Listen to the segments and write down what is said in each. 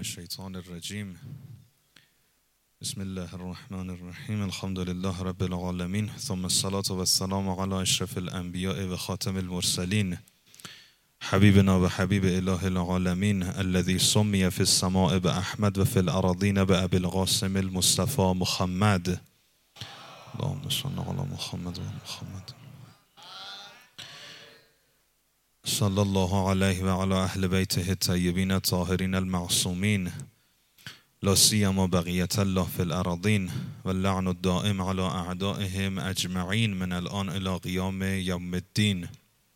الشیطان الرجیم. بسم الله الرحمن الرحیم. الحمد لله رب العالمین، ثم الصلاة و السلام علی اشرف الانبیاء و خاتم المرسلین، حبیبنا و حبیب اله العالمین، الذي سمی فی السماء باحمد و فی الارضین بابی القاسم المصطفى محمد. اللهم صل علی محمد و محمد. صلی الله علیه و علی اهل بیته الطیبین الطاهرین المعصومین، لا سیما بقیة الله فی الارضین و اللعن الدائم علی اعدائهم اجمعین من الان الی قیام یوم الدین.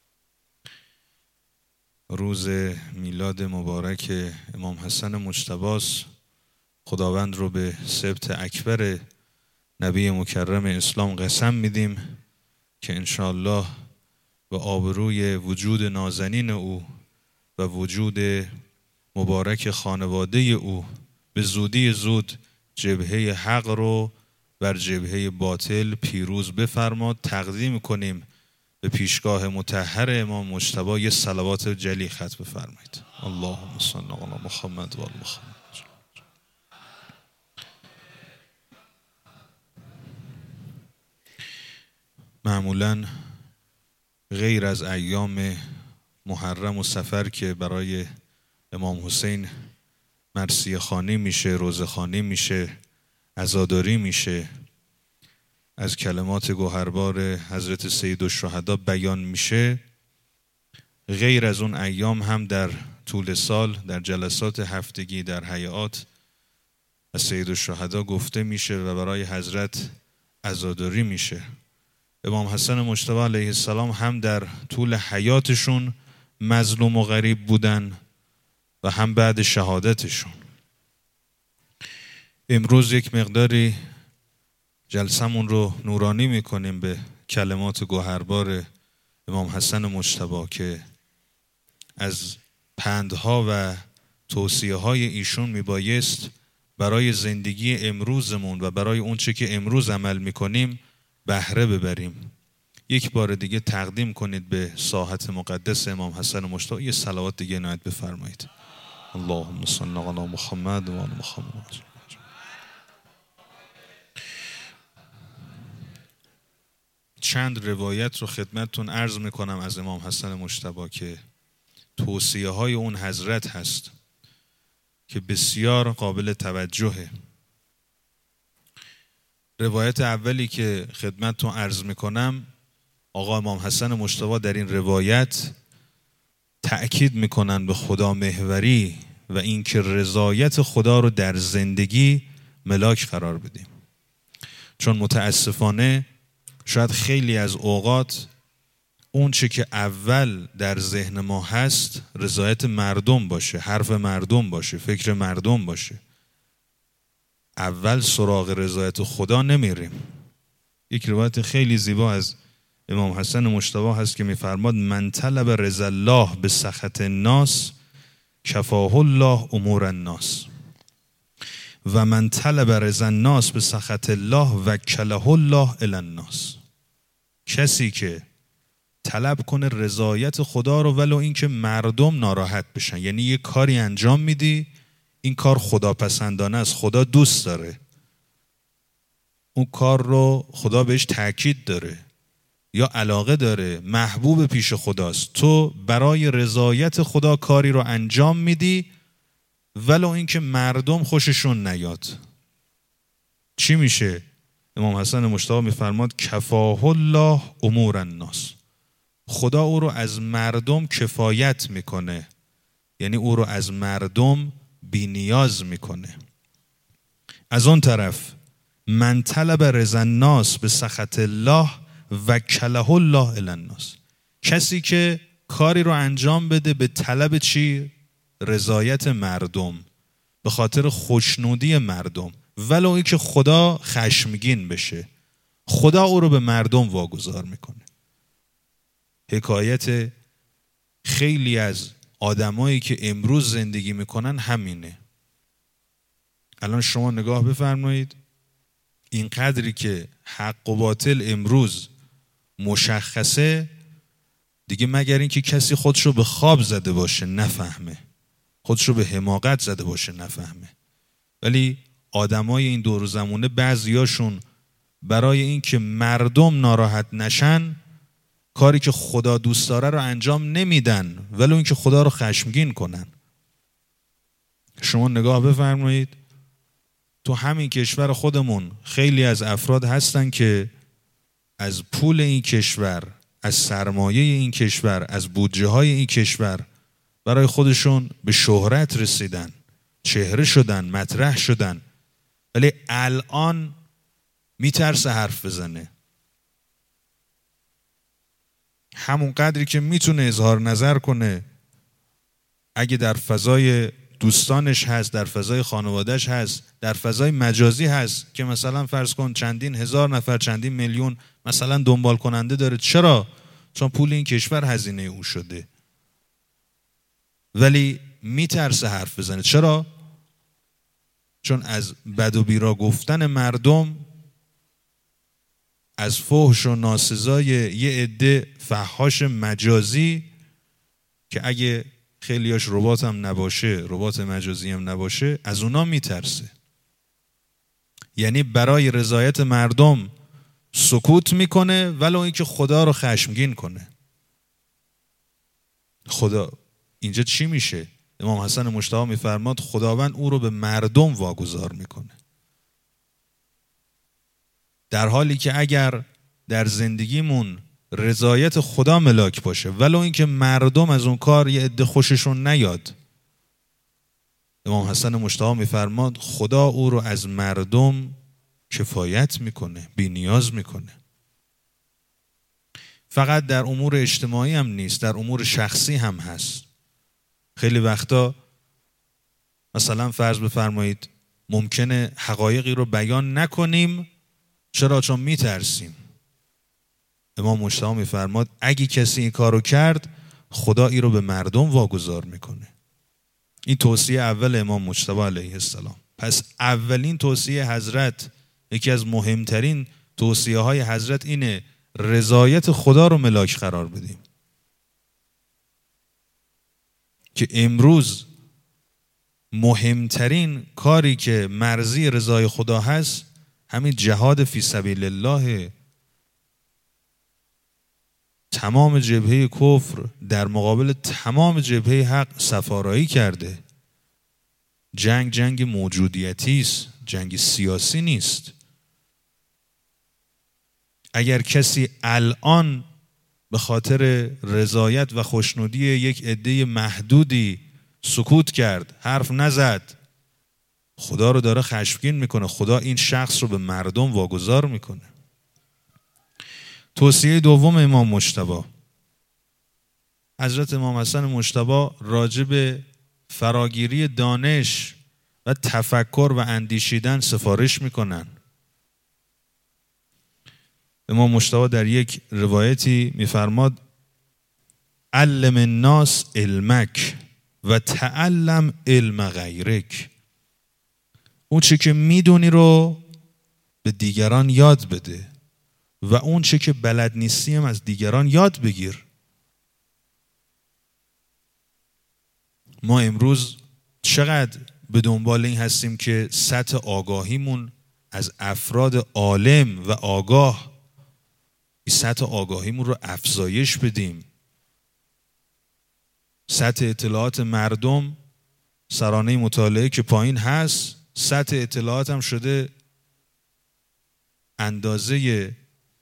روز میلاد مبارک امام حسن مجتبی، خداوند رو به سبت اکبر نبی مکرم اسلام قسم میدیم که انشاءالله و آبروی وجود نازنین او و وجود مبارک خانواده او به زودی زود جبهه حق رو بر جبهه باطل پیروز بفرماد. تقدیم کنیم به پیشگاه مطهر امام مجتبی یه صلوات جلی ختم بفرمایید. اللهم صل علی محمد و آل محمد. معمولاً غیر از ایام محرم و سفر که برای امام حسین مرثیه خوانی میشه، روزه خوانی میشه، عزاداری میشه، از کلمات گوهربار حضرت سید الشهدا بیان میشه، غیر از اون ایام هم در طول سال در جلسات هفتگی در هیئات از سید الشهدا گفته میشه و برای حضرت عزاداری میشه. امام حسن مجتبی علیه السلام هم در طول حیاتشون مظلوم و غریب بودن و هم بعد شهادتشون. امروز یک مقداری جلسمون رو نورانی میکنیم به کلمات گوهربار امام حسن مجتبی که از پندها و توصیه های ایشون میبایست برای زندگی امروزمون و برای اون چه که امروز عمل میکنیم بهره ببریم. یک بار دیگه تقدیم کنید به ساحت مقدس امام حسن مجتبی یه صلوات دیگه عنایت بفرمایید. اللهم صل علی محمد و آل محمد. چند روایت رو خدمتتون عرض میکنم از امام حسن مجتبی که توصیه های اون حضرت هست که بسیار قابل توجهه. روایت اولی که خدمتتون عرض میکنم، آقا امام حسن مجتبی در این روایت تأکید میکنن به خدا محوری و اینکه رضایت خدا رو در زندگی ملاک قرار بدیم. چون متاسفانه شاید خیلی از اوقات اون چه که اول در ذهن ما هست رضایت مردم باشه، حرف مردم باشه، فکر مردم باشه. اول سراغ رضایت خدا نمیریم. یک روایت خیلی زیبا از امام حسن مجتبی هست که میفرماد من طلب رضا الله به سخط الناس کفاه الله امور الناس و من طلب رضا الناس به سخط الله وکله الله الی الناس. کسی که طلب کنه رضایت خدا رو ولو اینکه مردم ناراحت بشن، یعنی یه کاری انجام میدی این کار خداپسندانه است، خدا دوست داره، اون کار رو خدا بهش تاکید داره یا علاقه داره، محبوب پیش خداست، تو برای رضایت خدا کاری رو انجام میدی ولو اینکه مردم خوششون نیاد. چی میشه؟ امام حسن مجتبی میفرماد کفاه الله امور الناس. خدا او رو از مردم کفایت میکنه، یعنی او رو از مردم بی نیاز میکنه. از اون طرف من طلب رضا الناس به سخط الله وکله الله الی الناس. کسی که کاری رو انجام بده به طلب چی؟ رضایت مردم، به خاطر خوشنودی مردم، ولو اینکه خدا خشمگین بشه، خدا او رو به مردم واگذار میکنه. حکایت خیلی از آدمایی که امروز زندگی میکنن همینه. الان شما نگاه بفرمایید، این قدری که حق و باطل امروز مشخصه دیگه، مگر اینکه کسی خودشو به خواب زده باشه نفهمه. خودشو به حماقت زده باشه نفهمه. ولی آدمای این دور و زمونه بعضیاشون برای این که مردم ناراحت نشن کاری که خدا دوست داره رو انجام نمیدن، ولی این که خدا رو خشمگین کنن. شما نگاه بفرمایید تو همین کشور خودمون خیلی از افراد هستن که از پول این کشور، از سرمایه این کشور، از بودجه های این کشور برای خودشون به شهرت رسیدن، چهره شدن، مطرح شدن، ولی الان میترسه حرف بزنه. همون قدری که میتونه اظهار نظر کنه اگه در فضای دوستانش هست، در فضای خانوادهش هست، در فضای مجازی هست که مثلا فرض کن چندین هزار نفر، چندین میلیون مثلا دنبال کننده داره. چرا؟ چون پول این کشور هزینه او شده، ولی میترسه حرف بزنه. چرا؟ چون از بد و بیرا گفتن مردم، از فحش و ناسزای یه عده فحاش مجازی که اگه خیلیاش ربات هم نباشه، ربات مجازی هم نباشه، از اونا میترسه. یعنی برای رضایت مردم سکوت میکنه ولو اینکه خدا رو خشمگین کنه. خدا اینجا چی میشه؟ امام حسن مجتبی میفرماد خداوند او رو به مردم واگذار میکنه، در حالی که اگر در زندگیمون رضایت خدا ملاک باشه ولو اینکه مردم از اون کار یه عده خوششون نیاد، امام حسن مجتبی میفرماد خدا او رو از مردم کفایت میکنه، بی نیاز میکنه. فقط در امور اجتماعی هم نیست، در امور شخصی هم هست. خیلی وقتا مثلا فرض بفرمایید ممکنه حقایقی رو بیان نکنیم. چرا؟ چون میترسیم. امام مجتبی میفرماد اگه کسی این کارو کرد خدا این رو به مردم واگذار میکنه. این توصیه اول امام مجتبی علیه السلام. پس اولین توصیه حضرت، یکی از مهمترین توصیه های حضرت اینه رضایت خدا رو ملاک قرار بدیم. که امروز مهمترین کاری که مرضی رضای خدا هست همین جهاد فی سبیل الله. تمام جبهه کفر در مقابل تمام جبهه حق صفارایی کرده. جنگ موجودیتی است، جنگ سیاسی نیست. اگر کسی الان به خاطر رضایت و خوشنودی یک عده محدودی سکوت کرد، حرف نزد، خدا رو داره خشمگین میکنه. خدا این شخص رو به مردم واگذار میکنه. توصیه دوم امام مجتبی، حضرت امام حسن مجتبی راجع به فراگیری دانش و تفکر و اندیشیدن سفارش میکنن. امام مجتبی در یک روایتی میفرماد علم الناس علمک و تعلم علم غیرک. اون چه که میدونی رو به دیگران یاد بده و اون چه که بلد نیستی هم از دیگران یاد بگیر. ما امروز چقدر به دنبال این هستیم که سطح آگاهیمون از افراد عالم و آگاه، این سطح آگاهیمون رو افزایش بدیم. سطح اطلاعات مردم سرانه مطالعه که پایین هست، سطح اطلاعات هم شده اندازه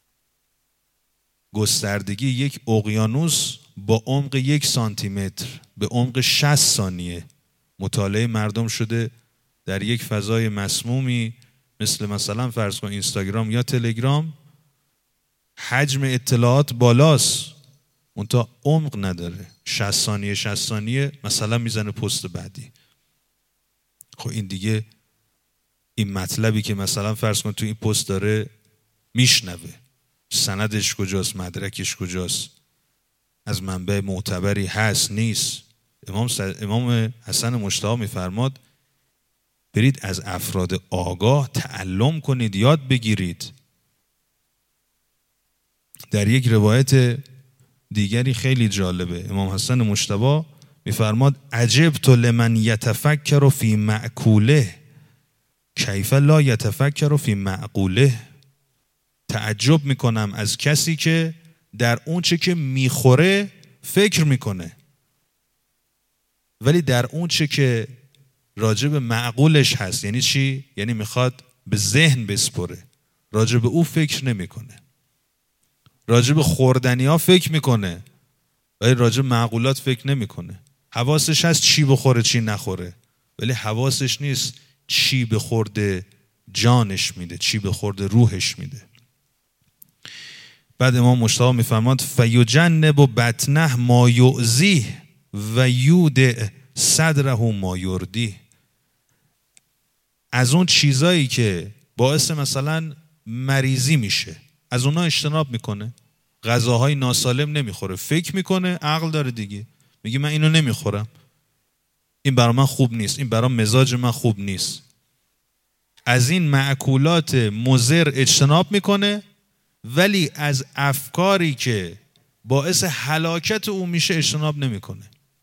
گستردگی یک اقیانوس با عمق 1 سانتیمتر به عمق 60 ثانیه. مطالعه مردم شده در یک فضای مسمومی مثلا فرض کن اینستاگرام یا تلگرام. حجم اطلاعات بالاست منتها عمق نداره. 60 ثانیه مثلا میزنه پست بعدی. خب این دیگه این مطلبی که مثلا فرض کن تو این پست داره میشنوه، سندش کجاست، مدرکش کجاست، از منبع معتبری هست نیست. امام حسن مجتبی میفرماد برید از افراد آگاه تعلم کنید، یاد بگیرید. در یک روایت دیگری خیلی جالبه امام حسن مجتبی میفرماد عجبت لمن یتفکر فی معکوله کیف لا یتفکر فی معقوله. تعجب میکنم از کسی که در اون چه که میخوره فکر میکنه، ولی در اون چه که راجب معقولش هست، یعنی چی؟ یعنی میخواد به ذهن بسپره، راجب او فکر نمیکنه. راجب خوردنی ها فکر میکنه ولی راجب معقولات فکر نمیکنه. حواسش هست چی بخوره چی نخوره، ولی حواسش نیست چی به خورده جانش میده، چی به خورده روحش میده. بعد امام مجتبی میفرماد فیجنب بطنه ما یؤذیه و یودع صدره ما یردیه. از اون چیزایی که باعث مثلا مریضی میشه از اونها اجتناب میکنه. غذاهای ناسالم نمیخوره، فکر میکنه، عقل داره دیگه، میگه من اینو نمیخورم، این برای من خوب نیست، این برای مزاج من خوب نیست. از این مأکولات مضر اجتناب میکنه، ولی از افکاری که باعث هلاکت او میشه اجتناب نمیکنه.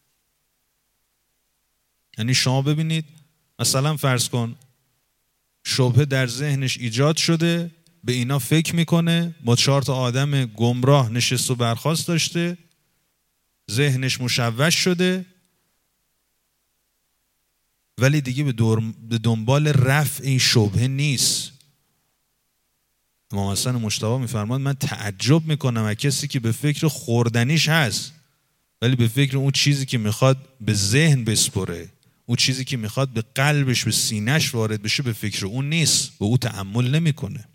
یعنی شما ببینید مثلا فرض کن شبهه در ذهنش ایجاد شده، به اینا فکر میکنه، با 4 آدم گمراه نشست و برخاست داشته، ذهنش مشوش شده، ولی دیگه به دنبال رفع این شبهه نیست. امام حسن مجتبی میفرماد من تعجب میکنم از کسی که به فکر خوردنیش هست ولی به فکر اون چیزی که میخواد به ذهن بسپره، اون چیزی که میخواد به قلبش به سینهش وارد بشه، به فکر اون نیست، به اون تأمل نمیکنه.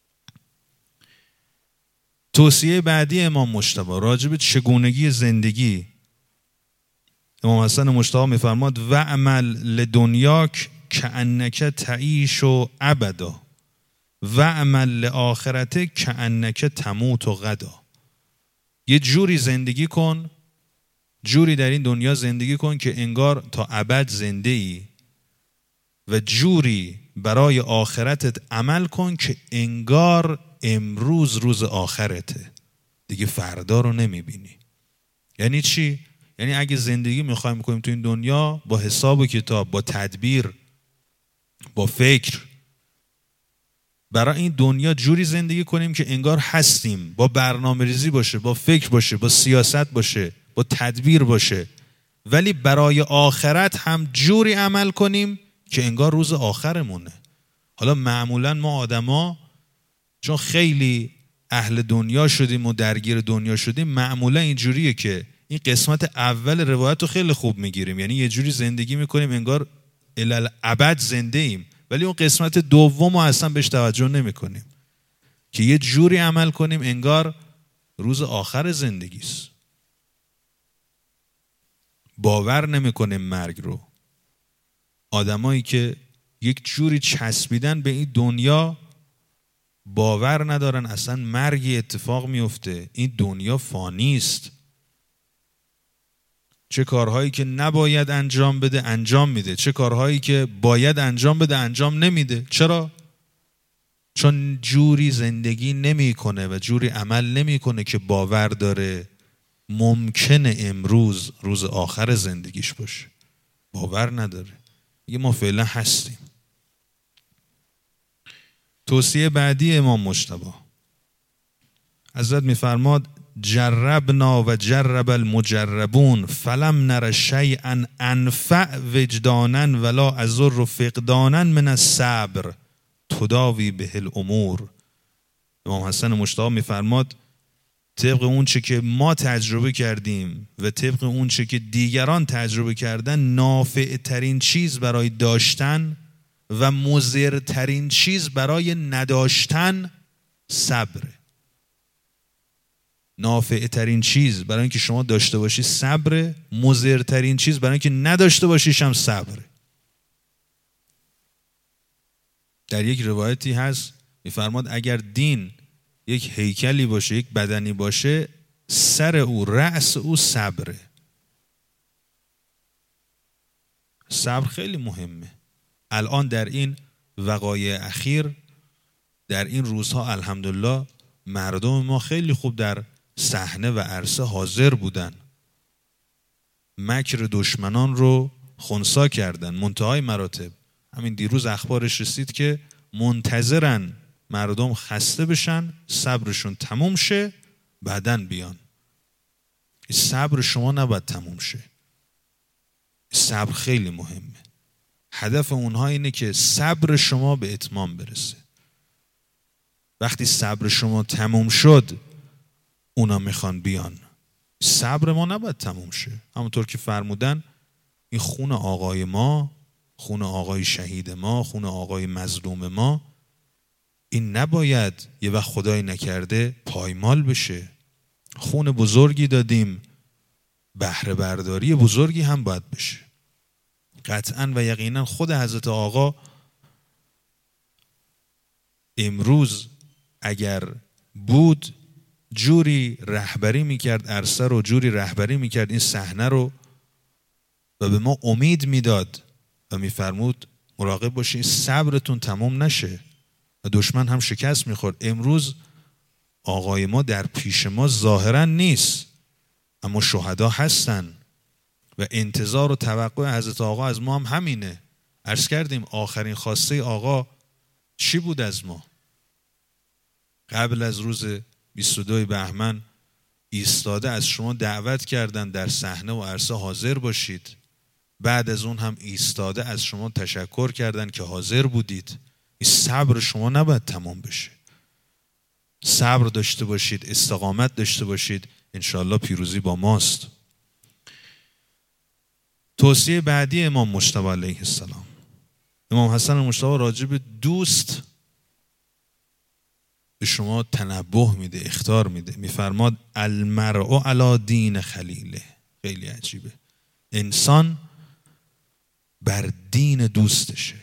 توصیه بعدی امام مجتبی راجع به چگونگی زندگی، امام حسن مجتبی میفرماد و عمل لدنیاک کأنک تعیش و ابدا و عمل لآخرتک کأنک تموت و غدا. یه جوری زندگی کن، جوری در این دنیا زندگی کن که انگار تا ابد زنده ای، و جوری برای آخرتت عمل کن که انگار امروز روز آخرته، دیگه فردا رو نمیبینی. یعنی چی؟ یعنی اگه زندگی میخوایم بکنیم تو این دنیا با حساب و کتاب، با تدبیر، با فکر، برای این دنیا جوری زندگی کنیم که انگار هستیم، با برنامه ریزی باشه، با فکر باشه، با سیاست باشه، با تدبیر باشه، ولی برای آخرت هم جوری عمل کنیم که انگار روز آخرمونه. حالا معمولا ما آدما چون خیلی اهل دنیا شدیم و درگیر دنیا شدیم، معمولا اینجوریه که این قسمت اول روایت رو خیلی خوب میگیریم، یعنی یه جوری زندگی میکنیم انگار الالعبد زنده ایم، ولی اون قسمت دوم رو اصلا بهش توجه نمی کنیم که یه جوری عمل کنیم انگار روز آخر زندگیست. باور نمی کنیم مرگ رو. آدمایی که یک جوری چسبیدن به این دنیا باور ندارن اصلا مرگی اتفاق میفته، این دنیا فانیست. چه کارهایی که نباید انجام بده انجام میده، چه کارهایی که باید انجام بده انجام نمیده. چرا؟ چون جوری زندگی نمیکنه و جوری عمل نمیکنه که باور داره ممکنه امروز روز آخر زندگیش باشه. باور نداره. میگه ما فعلا هستیم. توصیه بعدی امام مجتبی، حضرت میفرماد جربنا و جرب المجربون فلم نر شیئا انفع وجدانا ولا اضر فقدانا من الصبر تداوی به الامور. امام حسن مجتبی میفرماد طبق اون چه که ما تجربه کردیم و طبق اون چه که دیگران تجربه کردن، نافع ترین چیز برای داشتن و مضر ترین چیز برای نداشتن صبره. نافع ترین چیز برای اینکه شما داشته باشی صبره، مضر ترین چیز برای اینکه نداشته باشیش هم صبره. در یک روایتی هست میفرماد اگر دین یک هیکلی باشه، یک بدنی باشه، سر او، رأس او صبره. صبر خیلی مهمه. الان در این وقایع اخیر، در این روزها الحمدلله مردم ما خیلی خوب در صحنه و عرصه حاضر بودن. مکر دشمنان رو خنثی کردن. منتهای مراتب همین دیروز اخبارش رسید که منتظرن مردم خسته بشن، صبرشون تموم شه، بعدن بیان. این صبر شما نباید تموم شه. صبر خیلی مهمه. هدف اونها اینه که صبر شما به اتمام برسه. وقتی صبر شما تموم شد، اونا میخوان بیان. صبر ما نباید تموم شه. همونطور که فرمودن این خون آقای ما، خون آقای شهید ما، خون آقای مظلوم ما، این نباید یه وقت خدای نکرده پایمال بشه. خون بزرگی دادیم، بهره برداری بزرگی هم باید بشه. قطعا و یقینا خود حضرت آقا امروز اگر بود جوری رهبری میکرد عرصه رو، جوری رهبری میکرد این صحنه رو و به ما امید میداد و میفرمود مراقب باشین صبرتون تمام نشه و دشمن هم شکست میخورد. امروز آقای ما در پیش ما ظاهرا نیست، اما شهدا هستن و انتظار و توقع حضرت آقا از ما هم همینه. عرض کردیم آخرین خواسته آقا چی بود از ما؟ قبل از روز 22 بهمن ایستاده از شما دعوت کردن در صحنه و عرصه حاضر باشید. بعد از اون هم ایستاده از شما تشکر کردن که حاضر بودید. این صبر شما نباید تمام بشه. صبر داشته باشید، استقامت داشته باشید، انشاءالله پیروزی با ماست. توصیه بعدی امام مجتبی علیه السلام. امام حسن مجتبی راجع به دوست به شما تنبه میده، اخطار میده. میفرماد المرء علی دین خلیله. خیلی عجیبه. انسان بر دین دوستشه.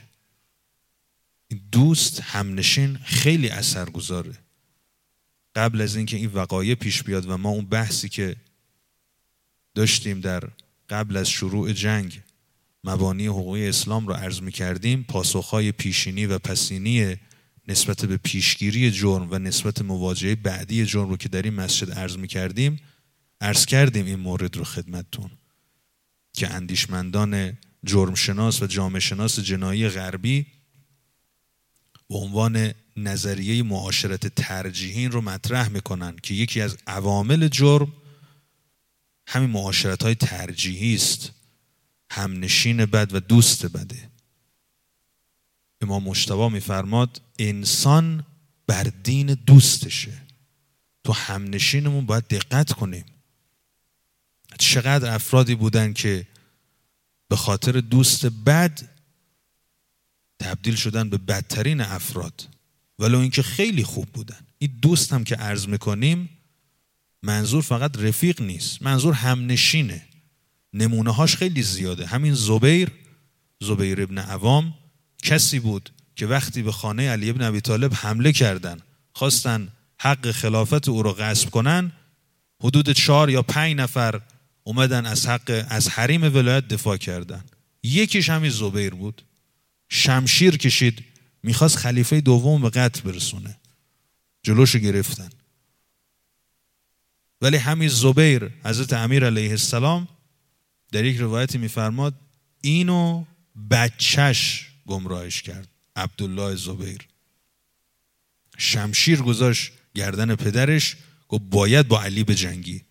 دوست همنشین خیلی اثرگذاره. قبل از اینکه این وقایع پیش بیاد و ما اون بحثی که داشتیم در قبل از شروع جنگ مبانی حقوقی اسلام رو عرض می‌کردیم، پاسخهای پیشینی و پسینی نسبت به پیشگیری جرم و نسبت مواجهه بعدی جرم رو که در این مسجد عرض می‌کردیم، عرض کردیم این مورد رو خدمتتون که اندیشمندان جرمشناس و جامعه شناس جنایی غربی به عنوان نظریه معاشرت ترجیحین رو مطرح میکنن که یکی از عوامل جرم همین معاشرت‌های ترجیحی است، همنشین بد و دوست بده. امام مجتبی میفرماد انسان بر دین دوستشه. تو همنشینمون باید دقت کنیم. چقدر افرادی بودن که به خاطر دوست بد تبدیل شدن به بدترین افراد، ولو اینکه خیلی خوب بودن. این دوست هم که عرض میکنیم منظور فقط رفیق نیست، منظور همنشینه. نمونه هاش خیلی زیاده. همین زبیر ابن عوام کسی بود که وقتی به خانه علی ابن ابی طالب حمله کردن، خواستن حق خلافت او رو غصب کنن، حدود 4 یا 5 نفر اومدن از حریم ولایت دفاع کردن. یکیش همین زبیر بود. شمشیر کشید، میخواست خلیفه دوم به قتل برسونه، جلوشو گرفتن. ولی همین زبیر حضرت امیر علیه السلام در یک روایتی میفرماد اینو بچهش گمراهش کرد، عبدالله زبیر. شمشیر گذاشت گردن پدرش، گفت باید با علی بجنگی.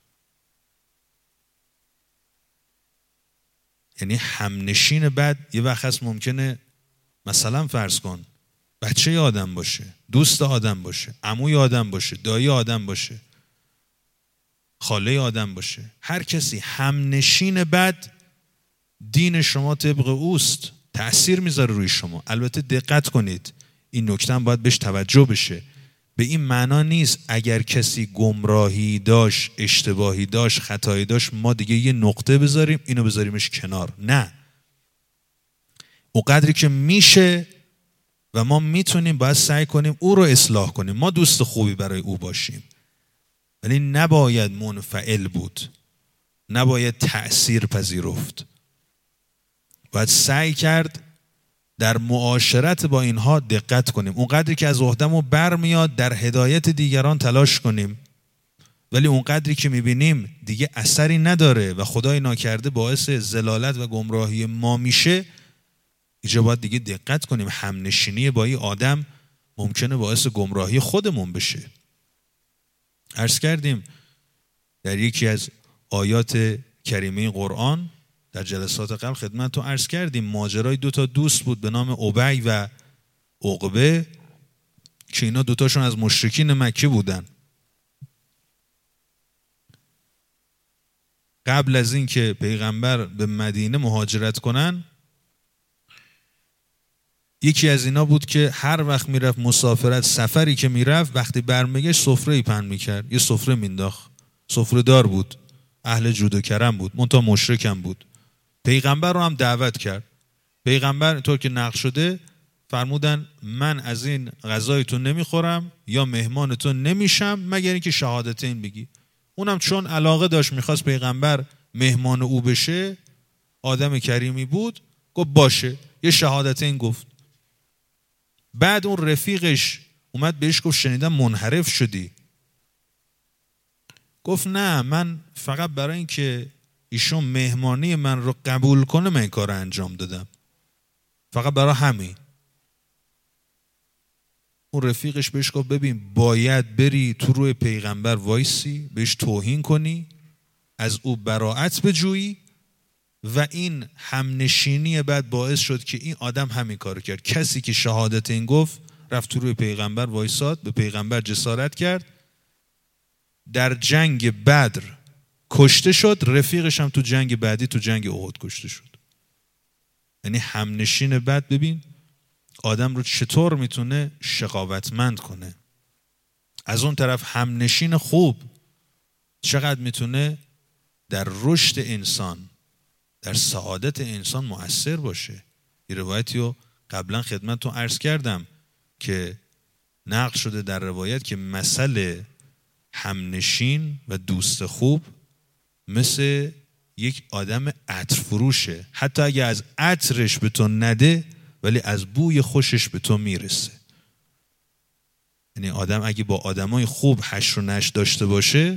یعنی همنشین بد یه وقت هست ممکنه مثلا فرض کن بچه آدم باشه، دوست آدم باشه، عموی آدم باشه، دایی آدم باشه، خاله آدم باشه، هر کسی همنشین بد دین شما طبق اوست، تأثیر میذاره روی شما. البته دقت کنید، این نکته هم باید بهش توجه بشه. به این معنا نیست اگر کسی گمراهی داشت، اشتباهی داشت، خطایی داشت ما دیگه یه نقطه بذاریم اینو بذاریمش کنار. نه، او قدری که میشه و ما میتونیم باید سعی کنیم او رو اصلاح کنیم، ما دوست خوبی برای او باشیم، ولی نباید منفعل بود، نباید تأثیر پذیرفت. باید سعی کرد در معاشرت با اینها دقت کنیم. اون قدری که از عهده‌مون برمیاد در هدایت دیگران تلاش کنیم ولی اون قدری که میبینیم دیگه اثری نداره و خدای ناکرده باعث ضلالت و گمراهی ما میشه، اینجا باید دیگه دقت کنیم. همنشینی با این آدم ممکنه باعث گمراهی خودمون بشه. عرض کردیم در یکی از آیات کریمه قرآن در جلسات قبل خدمتتون عرض کردیم ماجرای 2 دوست بود به نام ابی و عقبه که اینا 2تاشون از مشرکین مکه بودن. قبل از این که پیغمبر به مدینه مهاجرت کنن، یکی از اینا بود که هر وقت میرفت مسافرت، سفری که میرفت، وقتی برمیگشت سفره‌ای پهن میکرد، یه سفره مینداخت. سفره دار بود، اهل جود و کرم بود، منتها مشرکم بود. پیغمبر رو هم دعوت کرد. پیغمبر اینطور که نقل شده فرمودن من از این غذایتون نمیخورم یا مهمانتون نمیشم مگر اینکه شهادتین بگی. اونم چون علاقه داشت میخواست پیغمبر مهمان او بشه، آدم کریمی بود، گفت باشه، یه شهادتین گفت. بعد اون رفیقش اومد بهش گفت شنیدم منحرف شدی. گفت نه، من فقط برای اینکه ایشون مهمانی من رو قبول کنه من این کار رو انجام دادم، فقط برای همین. اون رفیقش بهش گفت ببین باید بری تو روی پیغمبر وایسی، بهش توهین کنی، از او براءت بجویی و این همنشینی بعد باعث شد که این آدم همین کارو کرد. کسی که شهادت این گفت رفت تو روی پیغمبر وایساد، به پیغمبر جسارت کرد، در جنگ بدر کشته شد، رفیقش هم تو جنگ بعدی تو جنگ احد کشته شد. یعنی همنشین بد ببین آدم رو چطور میتونه شقاوتمند کنه. از اون طرف همنشین خوب چقدر میتونه در رشد انسان، در سعادت انسان مؤثر باشه. یه روایتی رو قبلا خدمتتون عرض کردم که نقل شده در روایت که مثل همنشین و دوست خوب مثل یک آدم عطر فروشه. حتی اگه از عطرش به تو نده ولی از بوی خوشش به تو میرسه. یعنی آدم اگه با آدمای خوب حشر و نشر داشته باشه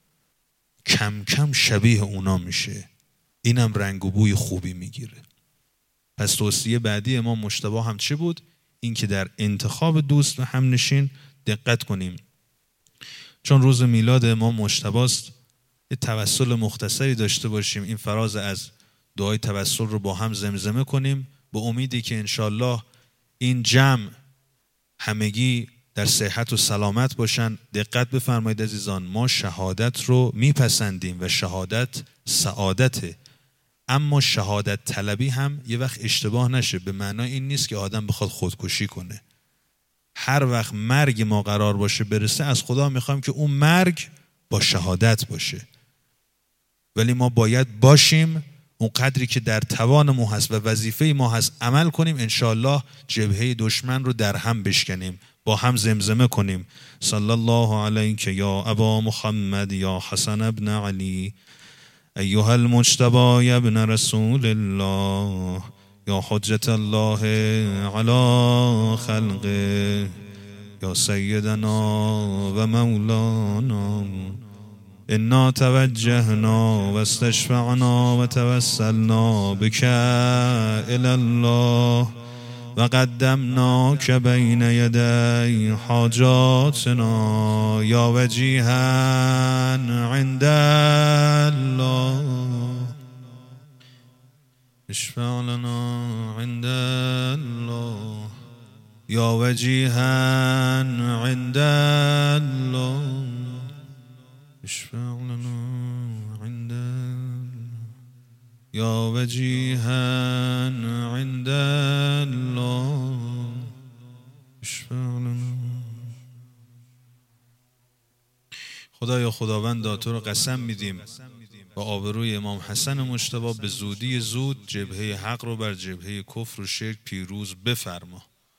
کم کم شبیه اونا میشه، اینم رنگ و بوی خوبی میگیره. پس توصیه بعدی امام مجتبی هم چه بود؟ این که در انتخاب دوست و همنشین دقت کنیم. چون روز میلاد امام مجتبی است، یه توسل مختصری داشته باشیم. این فراز از دعای توسل رو با هم زمزمه کنیم به امیدی که انشالله این جمع همگی در صحت و سلامت باشن. دقت بفرمایید عزیزان، ما شهادت رو میپسندیم و شهادت سعادته، اما شهادت طلبی هم یه وقت اشتباه نشه. به معنای این نیست که آدم بخواد خودکشی کنه. هر وقت مرگ ما قرار باشه برسه، از خدا میخوایم که اون مرگ با شهادت باشه. ولی ما باید باشیم اون قدری که در توان ما هست و وظیفه ما هست عمل کنیم، انشاءالله جبهه دشمن رو در هم بشکنیم. با هم زمزمه کنیم صلی الله علیک یا ابا محمد یا حسن ابن علی ایها المجتبی ابن رسول الله یا حجت الله علی خلقه یا سیدنا و مولانا انا توجهنا و استشفعنا و توسلنا بك الی الله و قدمناک بین یدی حاجاتنا یا وجیها عند الله اشفع لنا عند الله یا وجیها عند الله اشفع لنا عند یا وجیها عند الله اشفع لنا. خدایا خداوند تو رو قسم میدیم با آبروی امام حسن مجتبی به زودی زود جبهه حق رو بر جبهه کفر و شرک پیروز بفرما.